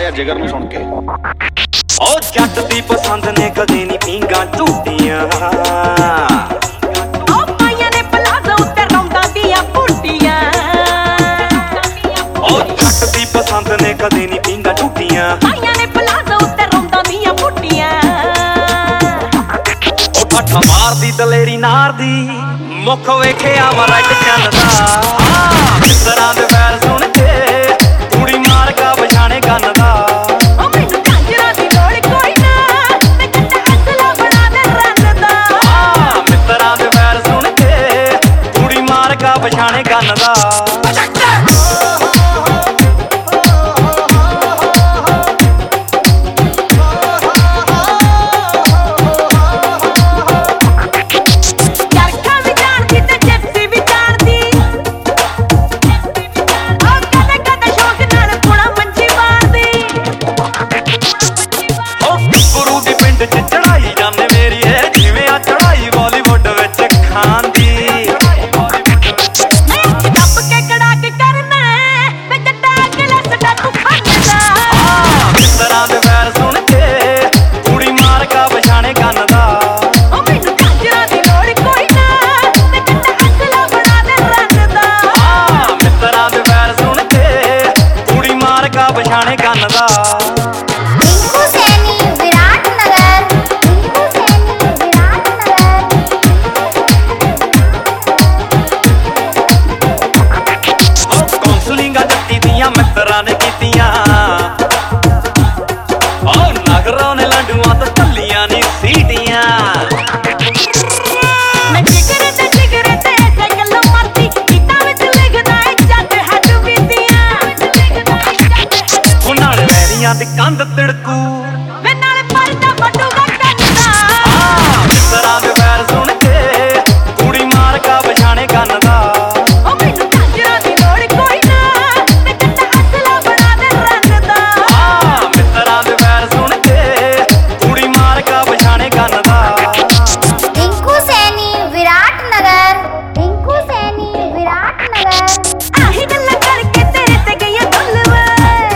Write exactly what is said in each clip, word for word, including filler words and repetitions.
ਜਿਹਾ ਜਿਗਰ ਨੂੰ ਸੁਣ ਕੇ। ਉਹ ਜੱਟ ਦੀ ਪਸੰਦ ਨੇ ਕਦੇ ਨਹੀਂ ਪੀਂਗਾ ਝੂਟੀਆਂ, ਉਹ ਪਾਈਆਂ ਨੇ ਪਲਾਜ਼ੋ ਉੱਤੇ ਰੌਂਦਾਂ ਦੀਆਂ ਬੂਟੀਆਂ। ਉਹ ਜੱਟ ਦੀ ਪਸੰਦ ਨੇ ਕਦੇ ਨਹੀਂ ਪੀਂਗਾ ਝੂਟੀਆਂ, ਪਾਈਆਂ ਨੇ ਪਲਾਜ਼ੋ ਉੱਤੇ ਰੌਂਦਾਂ ਦੀਆਂ ਬੂਟੀਆਂ। ਉਹ ਠੱਠਾ ਮਾਰਦੀ ਦਲੇਰੀ ਨਾਰ ਦੀ, ਮੁੱਖ ਵੇਖਿਆ ਵਾ ਰੈਡ ਚੰਨ ਦਾ। ਮਿੱਤਰਾਂ ਦੇ ਵੈਰ ਸੁਣ ਕੇ ਕੁੜੀ ਮਾਰ ਕਾ ਪਛਾਣੇ ਕੰਨ ਦਾ। ਉਹ ਮੈਨੂੰ ਝਾਂਜਰਾਂ ਦੀ ਲੋੜ ਕੋਈ ਨਾ, ਤੇ ਕੱਚਾ ਅਸਲਾ ਬਣਾ ਦੇ ਰੰਨ ਦਾ। ਮਿੱਤਰਾਂ ਦੇ ਵੈਰ ਸੁਣ ਕੇ ਕੁੜੀ ਮਾਰ ਕਾ ਪਛਾਣੇ ਕੰਨ ਦਾ। ਚੜਾਈ ਜਾਂਦੇ ਮੇਰੀ ਏ ਜਿਵੇਂ ਆ ਚੜਾਈ ਬਾਲੀਵੁੱਡ ਵਿੱਚ ਖਾਨ ਦੀ। ਮੈਂ ਦੱਬ ਕੇ ਕੜਾ ਕੇ ਕਰਨਾ ਵੇ ਜੱਟਾ ਅਗਲਾ ਸਟਾ ਤੂੰ ਖਾਂਦਾ। ਮਿੱਤਰਾਂ ਦੇ ਵੈਰ ਸੁਣ ਕੇ ਕੁੜੀ ਮਾਰ ਕਾ ਪਛਾਣੇ ਕੰਨ ਦਾ। ਉਹ ਮੈਨੂੰ ਝਾਂਜਰਾਂ ਦੀ ਲੋੜ ਕੋਈ ਨਾ, ਤੇ ਕੱਚਾ ਅਸਲਾ ਬਣਾ ਦੇ ਰੰਨ ਦਾ। ਮਿੱਤਰਾਂ ਦੇ ਵੈਰ ਸੁਣ ਕੇ ਕੁੜੀ ਮਾਰ ਕਾ ਪਛਾਣੇ ਕੰਨ ਦਾ। ਮਿੱਤਰਾਂ ਨੇ ਕੀਤੀਆਂ ਉਹ ਨਗਰਾਂ ਨੇ ਲੰਡੂਆਂ ਤੋਂ ਢੱਲੀਆਂ ਨੀ ਸੀਟੀਆਂ। ਮੈਂ ਜਿਗਰੇ ਤੇ ਜਿਗਰੇ ਤੇ ਐਸੇ ਗੱਲੋਂ ਮਰਦੀ, ਗੀਤਾਂ ਵਿੱਚ ਲਿਖਦਾ ਏ ਜੱਟ ਹੱਡ ਬੀਤੀਆਂ। ਉਹ ਨਾਲ ਵੈਰੀਆਂ ਦੀ ਕੰਧ ਤਿੜਕੂ ਵੇ ਨਾਲ ਪਰਦਾ ਵੱਡੂਗਾ ਕੰਨ ਦਾ। ਮਿੱਤਰਾਂ ਦੇ ਵੈਰ ਸੁਣ ਕੇ ਕੁੜੀ ਮਾਰ ਕਾ ਪਛਾਣੇ ਕੰਨ ਦਾ। ਉਹ ਮੈਨੂੰ ਝਾਂਜਰਾਂ ਦੀ ਲੋੜ ਕੋਈ ਨਾ, ਤੇ ਕੱਚਾ ਅਸਲਾ ਬਣਾ ਦੇ ਰੰਨ ਦਾ। ਮਿੱਤਰਾਂ ਦੇ ਵੈਰ ਸੁਣ ਕੇ ਕੁੜੀ ਮਾਰ ਕਾ ਪਛਾਣੇ ਕੰਨ ਦਾ। ਰਿੰਕੂ ਸੈਣੀ ਵਿਰਾਟਨਗਰ, ਰਿੰਕੂ ਸੈਣੀ ਵਿਰਾਟਨਗਰ। ਆਹੀ ਗੱਲਾਂ ਕਰਕੇ ਤੇਰੇ ਤੇ ਗਈਆਂ ਦੁੱਲ ਵੇ,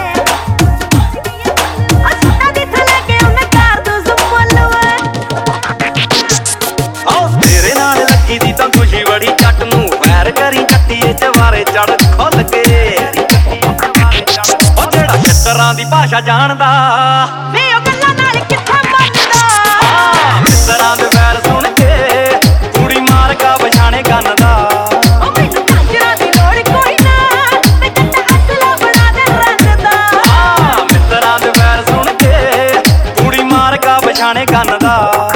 ਆ ਸੁੱਟਾਂ ਦੀ ਥਲੇ ਕੇ ਉਹਨੇ ਕਾਰ ਦੋ ਜ਼ੁਮਲ ਵੇ। ਆਹ ਤੇਰੇ ਨਾਲ ਲੱਗੀ ਦੀ ਤਾਂ ਖੁਸ਼ੀ ਬੜੀ, ਜੱਟ ਨੂੰ ਵੈਰ ਕਰੀ ਜੱਟੀਏ ਚਵਾਰੇ ਚੜ ਖੁੱਲ ਕੇ। ਉਹ ਜਿਹੜਾ ਛਿੱਤਰਾਂ ਦੀ ਭਾਸ਼ਾ ਜਾਣਦਾ ਵੇ ਉਹ ਗੱਲਾਂ ਨਾਲ ਕਿੱਥੋਂ ਮੰਨਦਾ। ਮਿੱਤਰਾਂ ਦੇ ਵੈਰ ਸੁਣ ਕੇ ਕੁੜੀ ਮਾਰ ਕਾ ਪਛਾਣੇ ਕੰਨ ਦਾ। ਉਹ ਮੈਨੂੰ ਝਾਂਜਰਾਂ ਦੀ ਲੋੜ ਕੋਈ ਨਾ, ਤੇ ਕੱਚਾ ਅਸਲਾ ਬਣਾ ਦੇ ਰੰਨ ਦਾ। ਮਿੱਤਰਾਂ ਦੇ ਵੈਰ ਸੁਣ ਕੇ ਕੁੜੀ ਮਾਰ ਕਾ ਪਛਾਣੇ ਕੰਨ ਦਾ।